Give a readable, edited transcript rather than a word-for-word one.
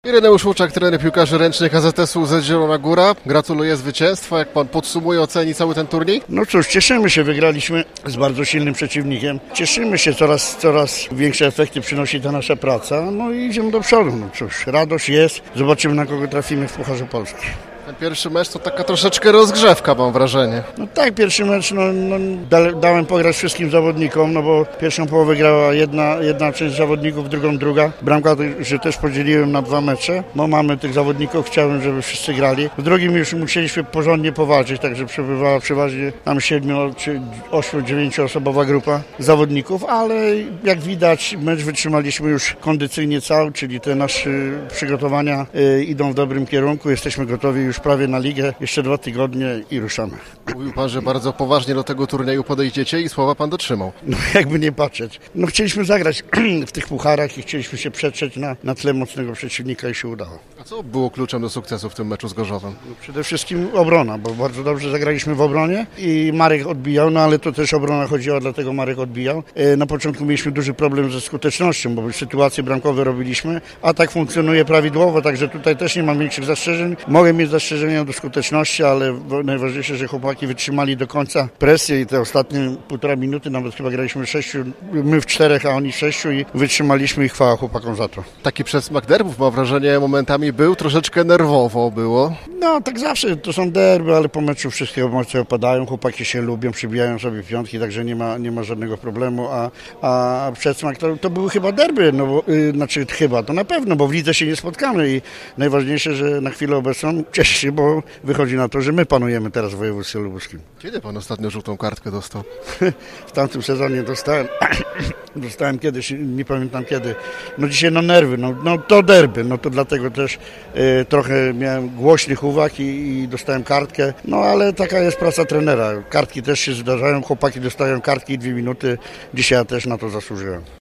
Ireneusz Łuczak, trener piłkarzy ręcznych AZS-u UZ Zielona Góra. Gratuluję zwycięstwa. Jak pan podsumuje, oceni cały ten turniej? No cóż, cieszymy się, wygraliśmy z bardzo silnym przeciwnikiem. Cieszymy się, coraz większe efekty przynosi ta nasza praca. No i idziemy do przodu. No cóż, radość jest. Zobaczymy, na kogo trafimy w Pucharze Polski. Ten pierwszy mecz to taka troszeczkę rozgrzewka, mam wrażenie. No tak, pierwszy mecz dałem pograć wszystkim zawodnikom, no bo pierwszą połowę grała jedna część zawodników, drugą druga. Bramkę też podzieliłem na 2 mecze, bo mamy tych zawodników, chciałem, żeby wszyscy grali. W drugim już musieliśmy porządnie powalczyć, także przebywała przeważnie tam 7, 8, 9 osobowa grupa zawodników, ale jak widać mecz wytrzymaliśmy już kondycyjnie cały, czyli te nasze przygotowania idą w dobrym kierunku, jesteśmy gotowi już prawie na ligę, jeszcze 2 tygodnie i ruszamy. Mówił pan, że bardzo poważnie do tego turnieju podejdziecie i słowa pan dotrzymał. No jakby nie patrzeć. No chcieliśmy zagrać w tych pucharach i chcieliśmy się przetrzeć na tle mocnego przeciwnika i się udało. A co było kluczem do sukcesu w tym meczu z Gorzowem? No przede wszystkim obrona, bo bardzo dobrze zagraliśmy w obronie i Marek odbijał, no ale to też obrona chodziła, dlatego Marek odbijał. Na początku mieliśmy duży problem ze skutecznością, bo sytuacje bramkowe robiliśmy, a tak funkcjonuje prawidłowo, także tutaj też nie mam większych zastrzeżeń. Mogę mieć zastrzeżenia do skuteczności, ale najważniejsze, że chłopaki wytrzymali do końca presję i te ostatnie 1,5 minuty, nawet chyba graliśmy 6, my w 4, a oni w 6 i wytrzymaliśmy i chwała chłopakom za to. Taki przesmak derbów, mam wrażenie, momentami był, troszeczkę nerwowo było. No tak zawsze, to są derby, ale po meczu wszystkie emocje opadają, chłopaki się lubią, przybijają sobie piątki, także nie ma żadnego problemu, a przedsmak to były chyba derby, no bo, to na pewno, bo w lidze się nie spotkamy i najważniejsze, że na chwilę obecną cieszę się, bo wychodzi na to, że my panujemy teraz w województwie lubuskim. Kiedy pan ostatnio żółtą kartkę dostał? W tamtym sezonie dostałem kiedyś, nie pamiętam kiedy. No dzisiaj nerwy, no to derby, no to dlatego też trochę miałem głośnych uwag i dostałem kartkę, no ale taka jest praca trenera. Kartki też się zdarzają, chłopaki dostają kartki 2 minuty, dzisiaj ja też na to zasłużyłem.